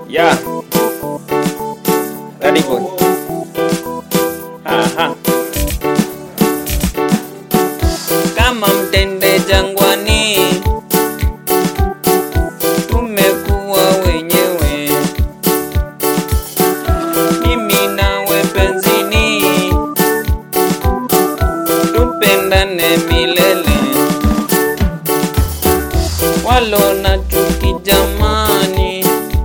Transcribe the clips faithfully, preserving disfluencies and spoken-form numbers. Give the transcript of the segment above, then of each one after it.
Yeah. Ready boy. Aha. Kama mtende jangwani, tumekuwa wenyewe, mimi nawe penzini, tupendane milele. Walo na chuki jamani,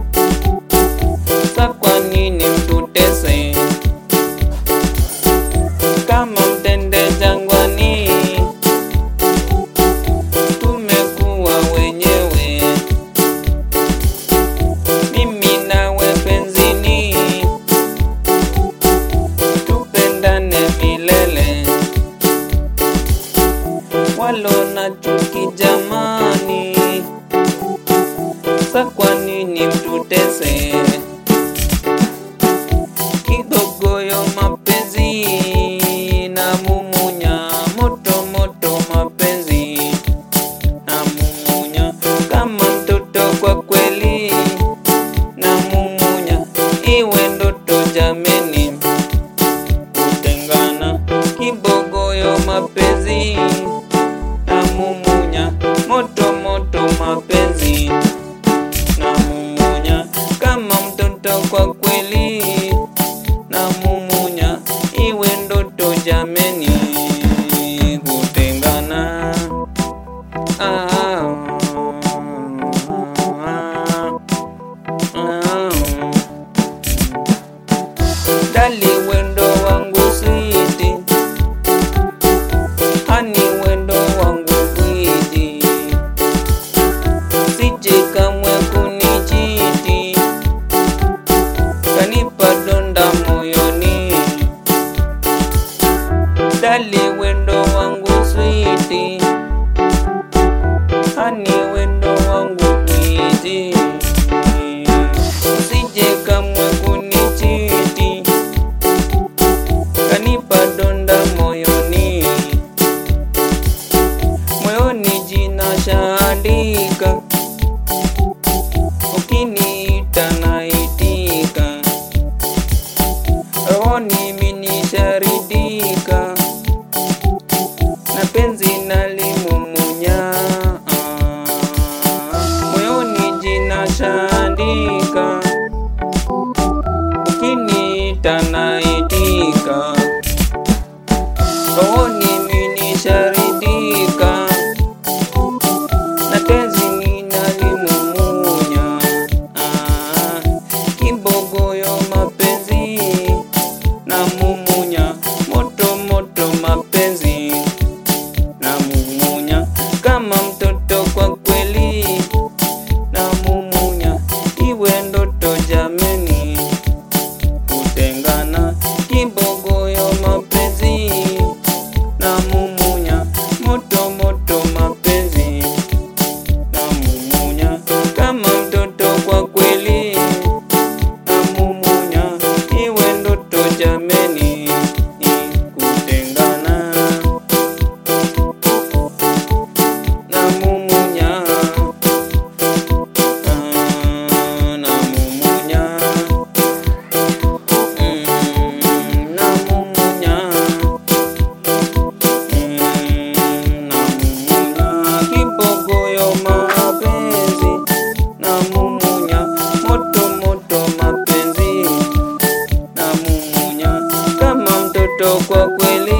sa kwa nini mtutese? Kama mtende jangwani, tumekuwa wenyewe, mimi nawe penzini, tupendane milele. Walo na chuki jamani, sa kwa nini mtutese? Kidogoyo mapenzi na mumunya, moto moto mapenzi na mumunya, kama mtoto kwa kweli na mumunya, iwe ndoto jameni kutengana. Kibogoyo mapenzi na mumunya, moto moto mapenzi na mumunya, kama mtoto kwa kweli na mumunya, iwe ndoto jameni kutengana. Ah, ah, ah. Dali wendo wangu sweet, hani wendo wangu gwiji, sije kamwe kunichiti, kanipa donda moyoni. Dali wendo wangu sweet, hani wendo wangu gwiji, sije kamwe kunichiti, kanipa donda moyoni. Moyoni jina shaandika, ukiniita naitika, rohoni mimi sharidika, na penzi nalimumunya. Moyoni jina shaandika, ukiniita naitika, rohoni mimi sharidika, na penzi nalimumunya. Ah, kibogoyo mapenzi na mumunya, moto moto mapenzi na mumunya, kama mtoto kwa kweli na mumunya, iwe ndoto jameni kutengana. Kibogoyo mapenzi na mumunya, moto moto mapenzi na mumunya, kama mtoto kwa kweli na mumunya, iwe ndoto jameni kutengana. Na mumunya, ah, na mumunya, mm, na mumunya, mm, na mumunya. Kibogoyo mapenzi na mumunya, moto moto mapenzi na mumunya, kama mtoto kwa kweli